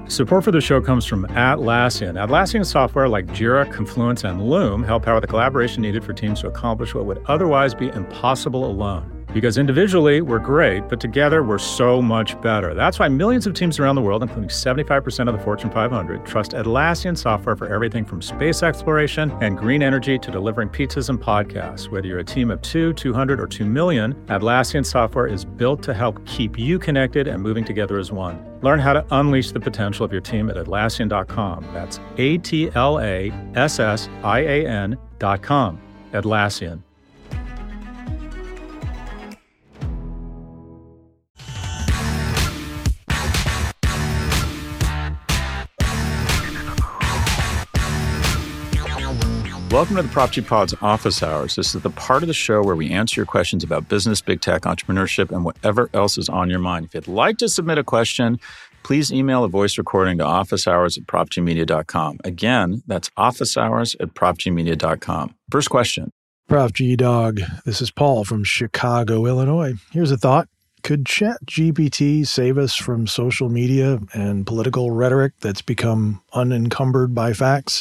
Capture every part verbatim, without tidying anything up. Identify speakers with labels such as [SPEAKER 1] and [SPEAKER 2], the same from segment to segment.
[SPEAKER 1] Support for the show comes from Atlassian. Atlassian software like Jira, Confluence, and Loom help power the collaboration needed for teams to accomplish what would otherwise be impossible alone. Because individually, we're great, but together, we're so much better. That's why millions of teams around the world, including seventy-five percent of the Fortune five hundred, trust Atlassian software for everything from space exploration and green energy to delivering pizzas and podcasts. Whether you're a team of two, two hundred, or two million, Atlassian software is built to help keep you connected and moving together as one. Learn how to unleash the potential of your team at Atlassian dot com. That's A T L A S S I A N dot com. Atlassian. Welcome to the Prop G Pod's Office Hours. This is the part of the show where we answer your questions about business, big tech, entrepreneurship, and whatever else is on your mind. If you'd like to submit a question, please email a voice recording to officehours at prop g media dot com. Again, that's officehours at prop g media dot com. First question.
[SPEAKER 2] Prof G Dog, this is Paul from Chicago, Illinois. Here's a thought. Could ChatGPT save us from social media and political rhetoric that's become unencumbered by facts?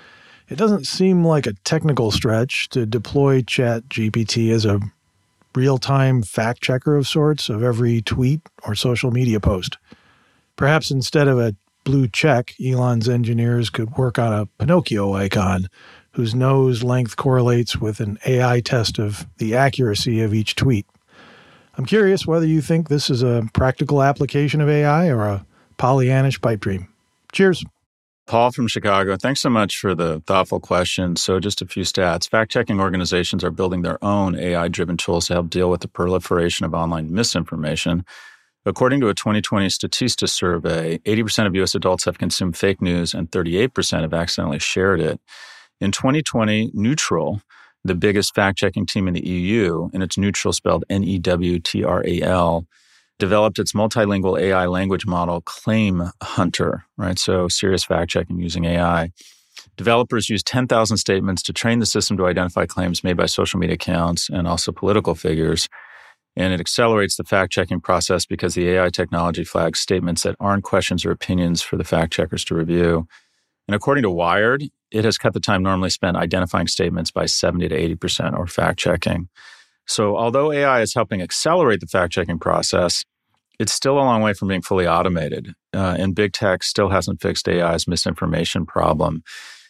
[SPEAKER 2] It doesn't seem like a technical stretch to deploy ChatGPT as a real-time fact-checker of sorts of every tweet or social media post. Perhaps instead of a blue check, Elon's engineers could work on a Pinocchio icon whose nose length correlates with an A I test of the accuracy of each tweet. I'm curious whether you think this is a practical application of A I or a Pollyannish pipe dream. Cheers.
[SPEAKER 1] Paul from Chicago, thanks so much for the thoughtful question. So just a few stats. Fact-checking organizations are building their own A I-driven tools to help deal with the proliferation of online misinformation. According to a twenty twenty Statista survey, eighty percent of U S adults have consumed fake news and thirty-eight percent have accidentally shared it. In twenty twenty, Neutral, the biggest fact-checking team in the E U, and it's Neutral spelled N E W T R A L, developed its multilingual A I language model, Claim Hunter, right? So serious fact-checking using A I. Developers use ten thousand statements to train the system to identify claims made by social media accounts and also political figures. And it accelerates the fact-checking process because the A I technology flags statements that aren't questions or opinions for the fact-checkers to review. And according to Wired, it has cut the time normally spent identifying statements by seventy to eighty percent or fact-checking. So although A I is helping accelerate the fact-checking process, it's still a long way from being fully automated. Uh, and big tech still hasn't fixed A I's misinformation problem.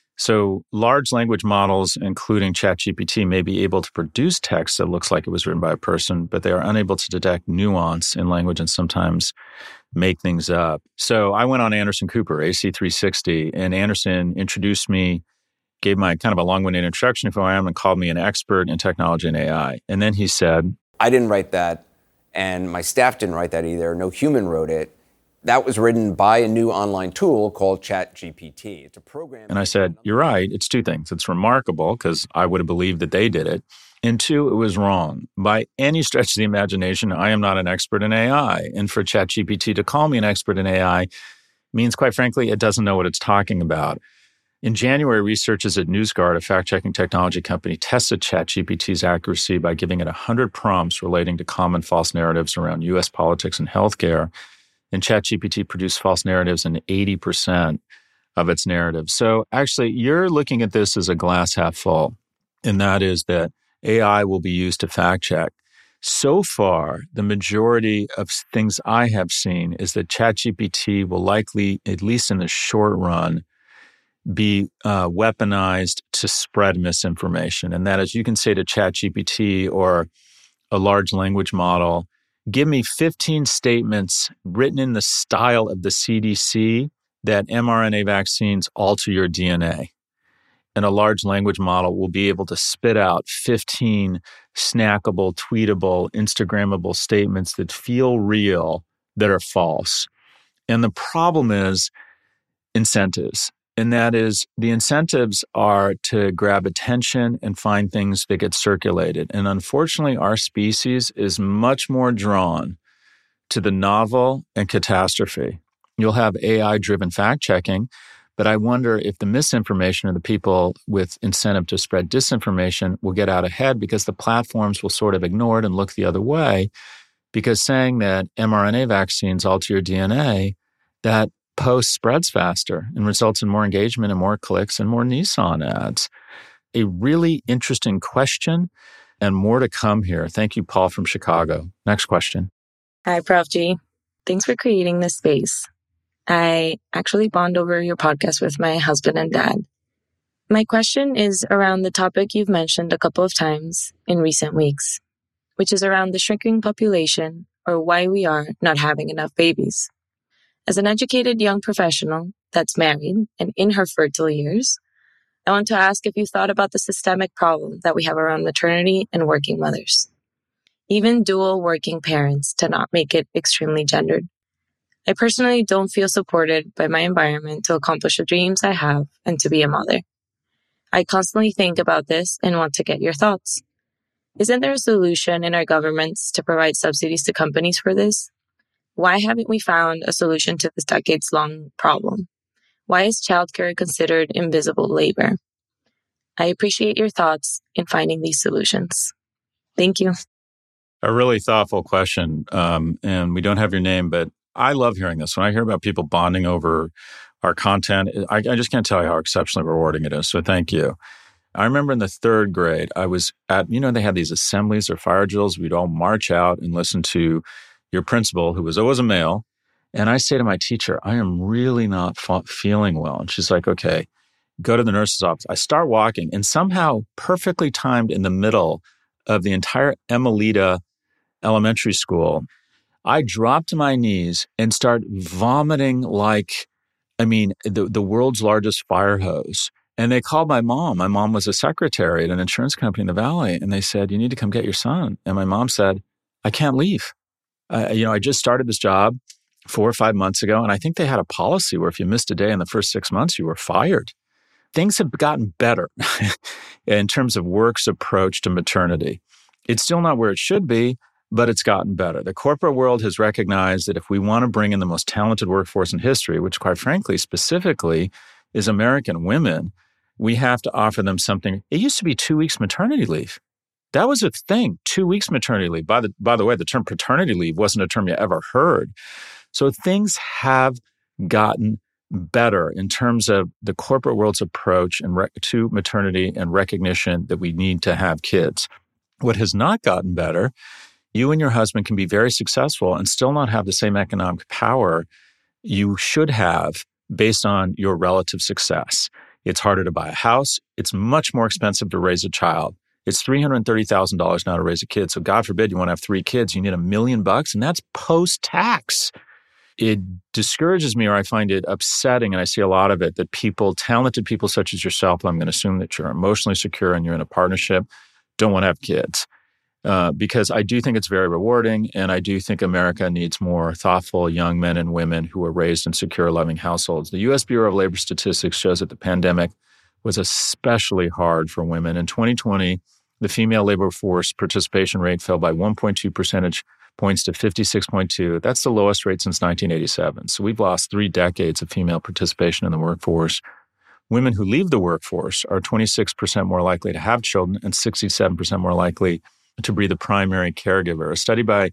[SPEAKER 1] So large language models, including ChatGPT, may be able to produce text that looks like it was written by a person, but they are unable to detect nuance in language and sometimes make things up. So I went on Anderson Cooper, A C three sixty, and Anderson introduced me, gave my kind of a long-winded introduction of who I am, and called me an expert in technology and A I. And then he said,
[SPEAKER 3] I didn't write that, and my staff didn't write that either. No human wrote it. That was written by a new online tool called ChatGPT. It's a program.
[SPEAKER 1] And I said, you're right. It's two things. It's remarkable because I would have believed that they did it. And two, it was wrong. By any stretch of the imagination, I am not an expert in A I. And for ChatGPT to call me an expert in A I means, quite frankly, it doesn't know what it's talking about. In January, researchers at NewsGuard, a fact-checking technology company, tested ChatGPT's accuracy by giving it one hundred prompts relating to common false narratives around U S politics and healthcare. And ChatGPT produced false narratives in eighty percent of its narratives. So actually, you're looking at this as a glass half full, and that is that A I will be used to fact-check. So far, the majority of things I have seen is that ChatGPT will likely, at least in the short run, be uh, weaponized to spread misinformation. And that is, you can say to ChatGPT or a large language model, give me fifteen statements written in the style of the C D C that mRNA vaccines alter your D N A. And a large language model will be able to spit out fifteen snackable, tweetable, Instagrammable statements that feel real, that are false. And the problem is incentives. And that is, the incentives are to grab attention and find things that get circulated. And unfortunately, our species is much more drawn to the novel and catastrophe. You'll have A I-driven fact-checking, but I wonder if the misinformation or the people with incentive to spread disinformation will get out ahead because the platforms will sort of ignore it and look the other way. Because saying that mRNA vaccines alter your D N A, that post spreads faster and results in more engagement and more clicks and more Nissan ads? A really interesting question and more to come here. Thank you, Paul from Chicago. Next question.
[SPEAKER 4] Hi, Prof G. Thanks for creating this space. I actually bond over your podcast with my husband and dad. My question is around the topic you've mentioned a couple of times in recent weeks, which is around the shrinking population or why we are not having enough babies. As an educated young professional that's married and in her fertile years, I want to ask if you thought about the systemic problem that we have around maternity and working mothers. Even dual working parents to not make it extremely gendered. I personally don't feel supported by my environment to accomplish the dreams I have and to be a mother. I constantly think about this and want to get your thoughts. Isn't there a solution in our governments to provide subsidies to companies for this? Why haven't we found a solution to this decades-long problem? Why is childcare considered invisible labor? I appreciate your thoughts in finding these solutions. Thank you.
[SPEAKER 1] A really thoughtful question. Um, and we don't have your name, but I love hearing this. When I hear about people bonding over our content, I, I just can't tell you how exceptionally rewarding it is. So thank you. I remember in the third grade, I was at, you know, they had these assemblies or fire drills. We'd all march out and listen to your principal, who was always a male. And I say to my teacher, I am really not f- feeling well. And she's like, okay, go to the nurse's office. I start walking, and somehow perfectly timed in the middle of the entire Emelita Elementary School, I drop to my knees and start vomiting like, I mean, the, the world's largest fire hose. And they called my mom. My mom was a secretary at an insurance company in the Valley. And they said, you need to come get your son. And my mom said, I can't leave. Uh, you know, I just started this job four or five months ago. And I think they had a policy where if you missed a day in the first six months, you were fired. Things have gotten better in terms of work's approach to maternity. It's still not where it should be, but it's gotten better. The corporate world has recognized that if we want to bring in the most talented workforce in history, which quite frankly, specifically is American women, we have to offer them something. It used to be two weeks maternity leave. That was a thing, two weeks maternity leave. By the, by the way, the term paternity leave wasn't a term you ever heard. So things have gotten better in terms of the corporate world's approach and rec- to maternity and recognition that we need to have kids. What has not gotten better, you and your husband can be very successful and still not have the same economic power you should have based on your relative success. It's harder to buy a house. It's much more expensive to raise a child. It's three hundred thirty thousand dollars now to raise a kid. So God forbid you want to have three kids. You need a million bucks, and that's post-tax. It discourages me, or I find it upsetting, and I see a lot of it, that people, talented people such as yourself, I'm going to assume that you're emotionally secure and you're in a partnership, don't want to have kids. Uh, because I do think it's very rewarding, and I do think America needs more thoughtful young men and women who are raised in secure, loving households. The U S Bureau of Labor Statistics shows that the pandemic was especially hard for women. In twenty twenty, the female labor force participation rate fell by one point two percentage points to fifty-six point two. That's the lowest rate since nineteen eighty-seven. So we've lost three decades of female participation in the workforce. Women who leave the workforce are twenty-six percent more likely to have children and sixty-seven percent more likely to be the primary caregiver. A study by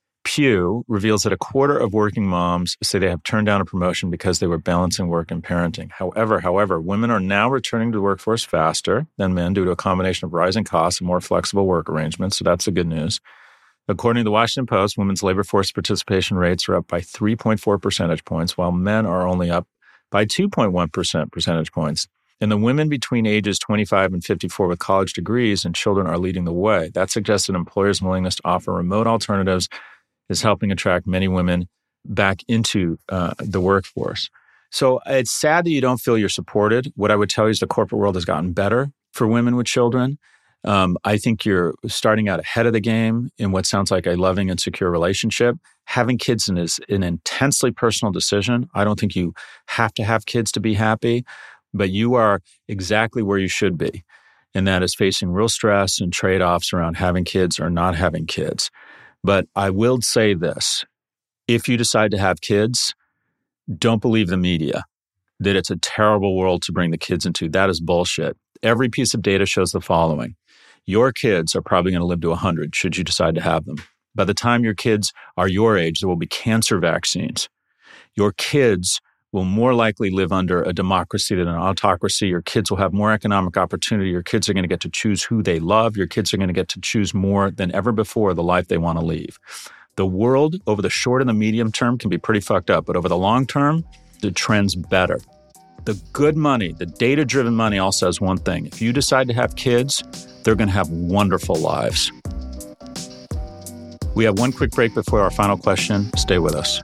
[SPEAKER 1] Pew reveals that a quarter of working moms say they have turned down a promotion because they were balancing work and parenting. However, however, women are now returning to the workforce faster than men due to a combination of rising costs and more flexible work arrangements. So that's the good news. According to the Washington Post, women's labor force participation rates are up by three point four percentage points, while men are only up by two point one percent percentage points. And the women between ages twenty-five and fifty-four with college degrees and children are leading the way. That suggests that employers' willingness to offer remote alternatives is helping attract many women back into uh, the workforce. So it's sad that you don't feel you're supported. What I would tell you is the corporate world has gotten better for women with children. Um, I think you're starting out ahead of the game in what sounds like a loving and secure relationship. Having kids is an intensely personal decision. I don't think you have to have kids to be happy. But you are exactly where you should be, and that is facing real stress and trade-offs around having kids or not having kids. But I will say this, if you decide to have kids, don't believe the media, that it's a terrible world to bring the kids into. That is bullshit. Every piece of data shows the following. Your kids are probably going to live to one hundred should you decide to have them. By the time your kids are your age, there will be cancer vaccines. Your kids will more likely live under a democracy than an autocracy. Your kids will have more economic opportunity. Your kids are going to get to choose who they love. Your kids are going to get to choose more than ever before the life they want to leave. The world over the short and the medium term can be pretty fucked up, but over the long term, the trend's better. The good money, the data-driven money all says one thing. If you decide to have kids, they're going to have wonderful lives. We have one quick break before our final question. Stay with us.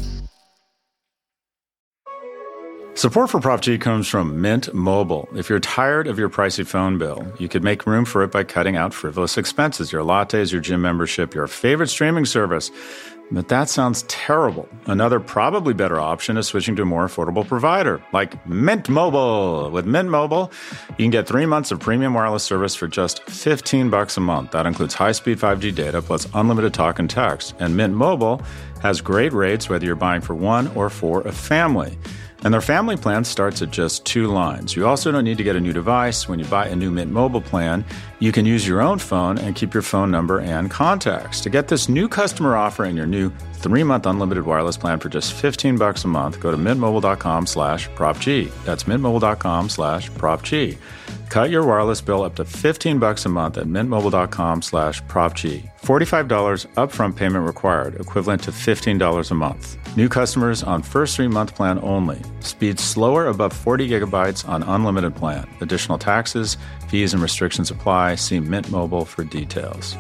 [SPEAKER 1] Support for Prop G comes from Mint Mobile. If you're tired of your pricey phone bill, you could make room for it by cutting out frivolous expenses, your lattes, your gym membership, your favorite streaming service. But that sounds terrible. Another probably better option is switching to a more affordable provider, like Mint Mobile. With Mint Mobile, you can get three months of premium wireless service for just fifteen bucks a month. That includes high-speed five G data plus unlimited talk and text. And Mint Mobile has great rates whether you're buying for one or for a family. And their family plan starts at just two lines. You also don't need to get a new device. When you buy a new Mint Mobile plan, you can use your own phone and keep your phone number and contacts. To get this new customer offer and your new three-month unlimited wireless plan for just fifteen bucks a month, go to mintmobile.com slash propg. That's mintmobile.com slash propg. Cut your wireless bill up to fifteen bucks a month at mintmobile.com slash propg. forty-five dollars upfront payment required, equivalent to fifteen dollars a month. New customers on first three-month plan only. Speed slower above forty gigabytes on unlimited plan. Additional taxes, fees, and restrictions apply. See Mint Mobile for details.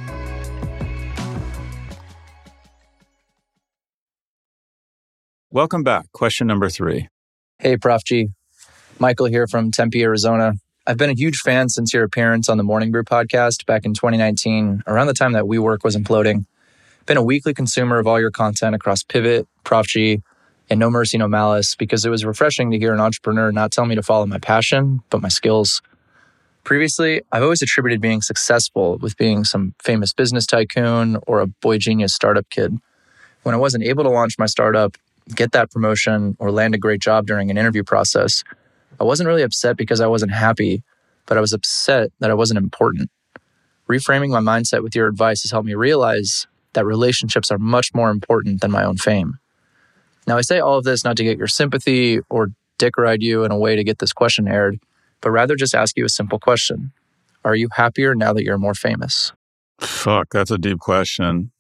[SPEAKER 1] Welcome back. Question number three.
[SPEAKER 5] Hey, Prof G. Michael here from Tempe, Arizona. I've been a huge fan since your appearance on the Morning Brew podcast back in twenty nineteen, around the time that WeWork was imploding. Been a weekly consumer of all your content across Pivot, Prof G, and No Mercy, No Malice, because it was refreshing to hear an entrepreneur not tell me to follow my passion, but my skills. Previously, I've always attributed being successful with being some famous business tycoon or a boy genius startup kid. When I wasn't able to launch my startup, get that promotion, or land a great job during an interview process, I wasn't really upset because I wasn't happy, but I was upset that I wasn't important. Reframing my mindset with your advice has helped me realize that relationships are much more important than my own fame. Now, I say all of this not to get your sympathy or dick ride you in a way to get this question aired, but rather just ask you a simple question. Are you happier now that you're more famous?
[SPEAKER 1] Fuck, that's a deep question.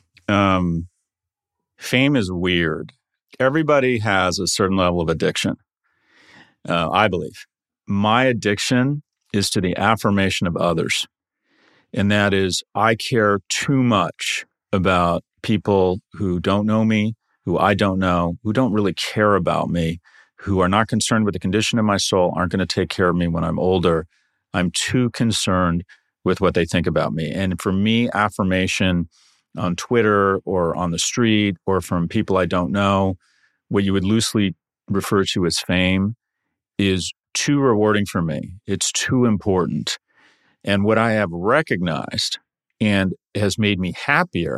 [SPEAKER 1] Um, fame is weird. Everybody has a certain level of addiction, uh, I believe. My addiction is to the affirmation of others. And that is, I care too much about people who don't know me, who I don't know, who don't really care about me, who are not concerned with the condition of my soul, aren't going to take care of me when I'm older. I'm too concerned with what they think about me. And for me, affirmation on Twitter or on the street or from people I don't know, what you would loosely refer to as fame, is too rewarding for me. It's too important. And what I have recognized and has made me happier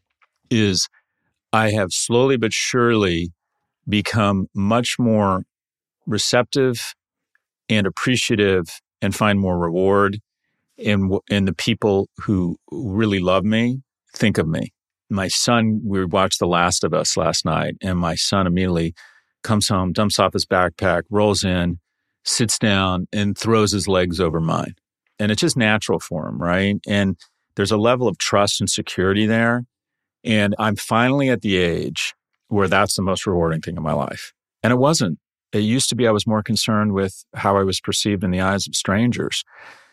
[SPEAKER 1] is I have slowly but surely become much more receptive and appreciative and find more reward in, in the people who really love me, think of me. My son, we watched The Last of Us last night, and my son immediately comes home, dumps off his backpack, rolls in, sits down, and throws his legs over mine. And it's just natural for him, right? And there's a level of trust and security there. And I'm finally at the age where that's the most rewarding thing in my life. And it wasn't. It used to be I was more concerned with how I was perceived in the eyes of strangers.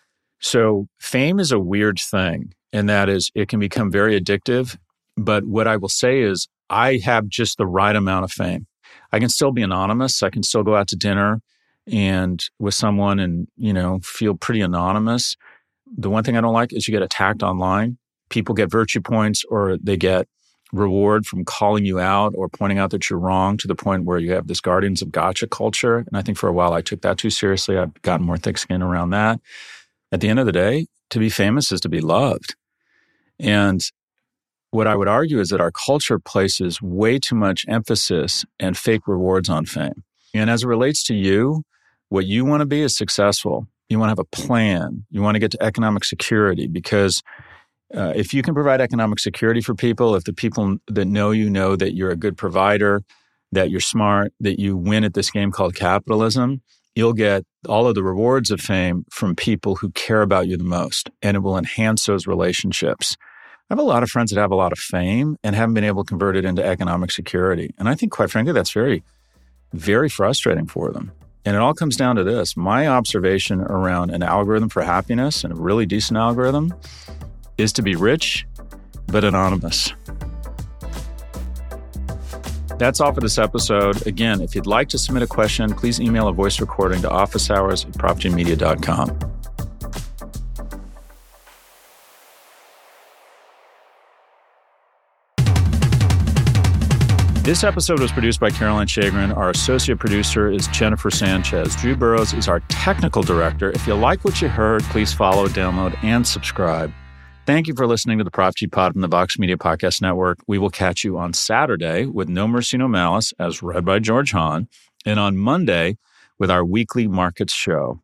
[SPEAKER 1] So fame is a weird thing, and that is it can become very addictive. But what I will say is I have just the right amount of fame. I can still be anonymous. I can still go out to dinner and with someone and, you know, feel pretty anonymous. The one thing I don't like is you get attacked online. People get virtue points or they get reward from calling you out or pointing out that you're wrong, to the point where you have this Guardians of Gotcha culture. And I think for a while I took that too seriously. I've gotten more thick skin around that. At the end of the day, to be famous is to be loved. And what I would argue is that our culture places way too much emphasis and fake rewards on fame. And as it relates to you, what you want to be is successful. You want to have a plan. You want to get to economic security, because uh, if you can provide economic security for people, if the people that know you know that you're a good provider, that you're smart, that you win at this game called capitalism, you'll get all of the rewards of fame from people who care about you the most, and it will enhance those relationships. I have a lot of friends that have a lot of fame and haven't been able to convert it into economic security. And I think, quite frankly, that's very, very frustrating for them. And it all comes down to this. My observation around an algorithm for happiness, and a really decent algorithm, is to be rich, but anonymous. That's all for this episode. Again, if you'd like to submit a question, please email a voice recording to office hours at prop g media dot com. This episode was produced by Caroline Shagrin. Our associate producer is Jennifer Sanchez. Drew Burrows is our technical director. If you like what you heard, please follow, download, and subscribe. Thank you for listening to the Prop G Pod from the Vox Media Podcast Network. We will catch you on Saturday with No Mercy, No Malice, as read by George Hahn, and on Monday with our weekly markets show.